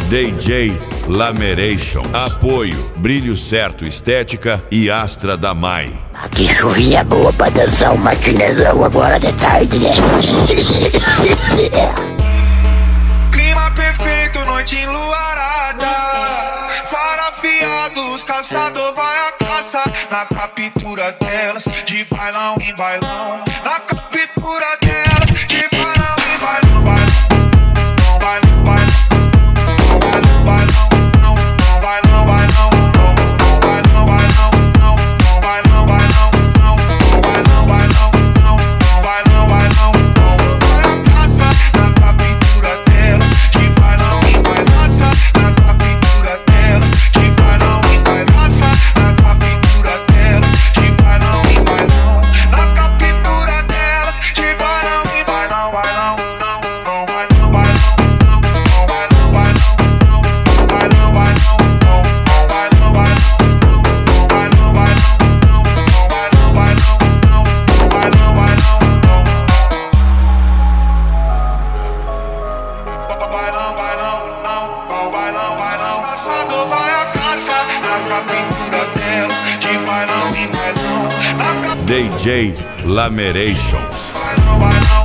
DJ Lameration. Apoio Brilho Certo Estética e Astra da Mai. Que chuvinha boa pra dançar um matinezão agora de tarde, né? Clima perfeito, noite enluarada. Fara afiado, os caçador vai à caça. Na captura delas, de bailão em bailão. Na captura delas, de bailão em bailão. Bailão, bailão, bailão, bailão. Caçador vai à caça, na captura delas, de bailão em bailão. DJ Lamerations. Bailão, bailão.